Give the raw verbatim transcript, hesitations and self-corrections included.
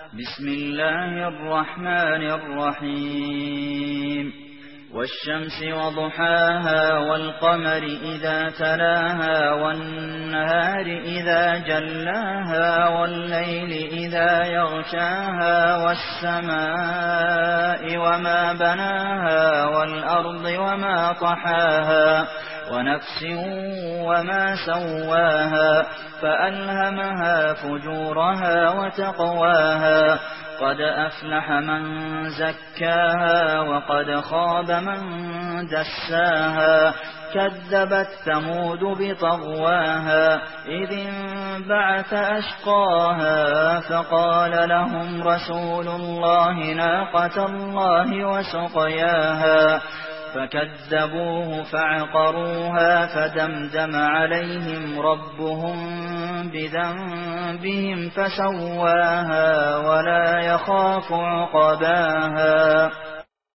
بسم الله الرحمن الرحيم والشمس وضحاها والقمر إذا تلاها والنهار إذا جلاها والليل إذا يغشاها والسماء وما بناها والأرض وما طحاها ونفس وما سواها فألهمها فجورها وتقواها قد أفلح من زكاها وقد خاب من دساها كذبت ثمود بطغواها إذ انبعث أشقاها فقال لهم رسول الله ناقة الله وسقياها فكذبوه فعقروها فدمدم عليهم ربهم بذنبهم فسواها ولا يخاف عقباها